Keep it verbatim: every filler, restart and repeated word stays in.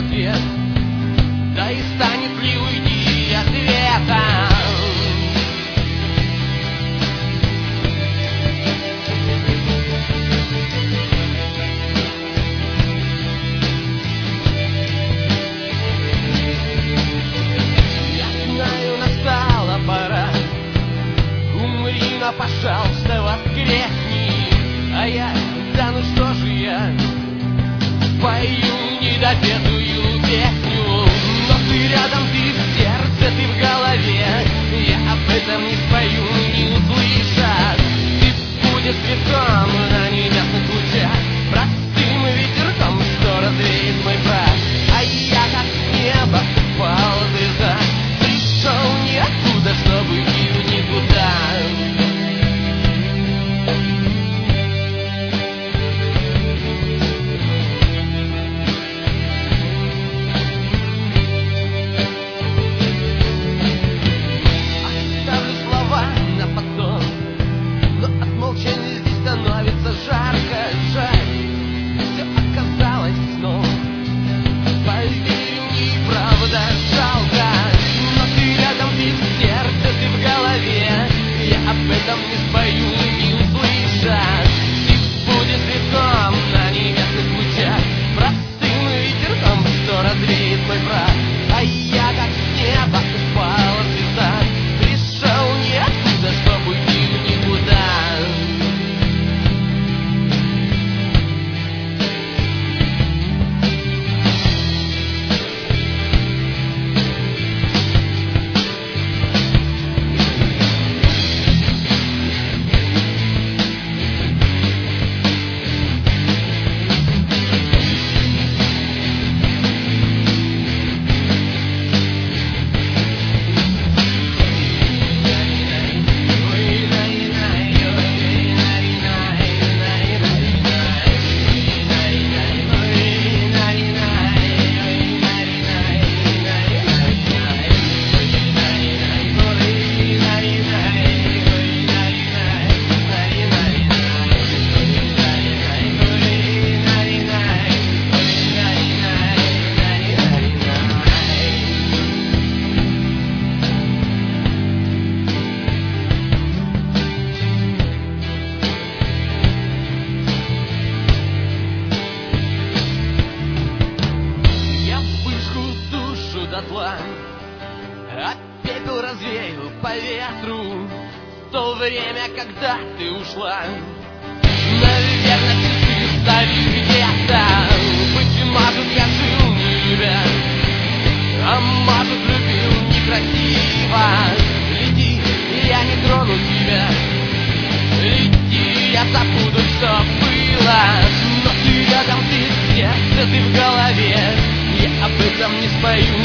ответ, да и станет ли уйти ответом. Но, пожалуйста, воскресни. А я, да ну что же я, пою недопетую песню. Но ты рядом, ты в сердце, ты в голове. Я об этом не спою, не услышат. Ты будешь цветком на небесных лучах, простым ветерком, что развеет мой прах. А я как небо упал звезда, пришел ниоткуда, чтобы идти никуда. Становится жарко, жаль, все оказалось сном. Поверь мне, правда жалко. Но ты рядом, ты в сердце, ты в голове. Я об этом не спою, не услышат. Ты будешь цветком на небесных лучах, простым ветерком, что развеет мой прах. А я как с неба упала звезда, пришел ниоткуда, чтобы уйти в никуда. А пепел развеял по ветру в то время, когда ты ушла. Наверное, часы стали где-то, быть может, я жил не любя, а может, любил некрасиво. Лети, я не трону тебя, лети, я забуду, что было. Но ты рядом, ты в сердце, ты в голове. Я об этом не спою,